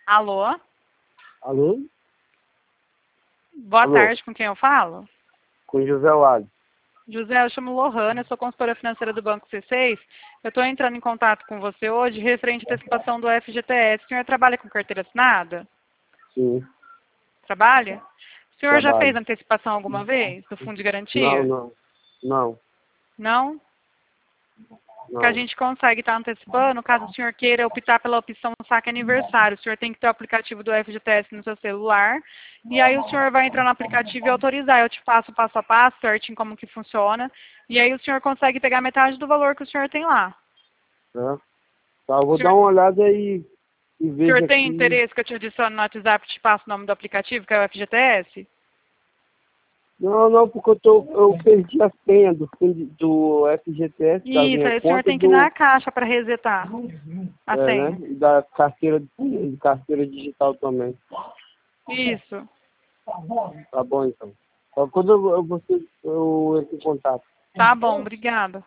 Alô? Alô? Boa Alô? tarde, com quem eu falo? Com José Wally. José, eu chamo Lohana, eu sou consultora financeira do Banco C6. Eu estou entrando em contato com você hoje referente à antecipação do FGTS. O senhor trabalha com carteira assinada? Sim, Trabalha? O senhor já fez trabalho. antecipação alguma vez do Fundo de Não, Garantia? não. Não, Não? Que a não. gente consegue estar antecipando, caso o senhor queira optar pela opção saque aniversário. O senhor tem que ter o aplicativo do FGTS no seu celular. E aí o senhor vai entrar no aplicativo e autorizar. Eu te passo passo a passo, certinho como que funciona. E aí o senhor consegue pegar metade do valor que o senhor tem lá. Tá, tá, eu O vou dar senhor, uma olhada aí e o senhor vejo tem aqui. interesse que eu te adicione no WhatsApp e te passe o nome do aplicativo, que é o FGTS? Não, não, porque eu perdi a senha do FGTS, da Isso, minha aí o senhor conta tem que ir na caixa para resetar a né? senha. E da carteira, de carteira digital também. Isso. Tá bom, então. Então, quando eu entro em contato. Tá bom, obrigada.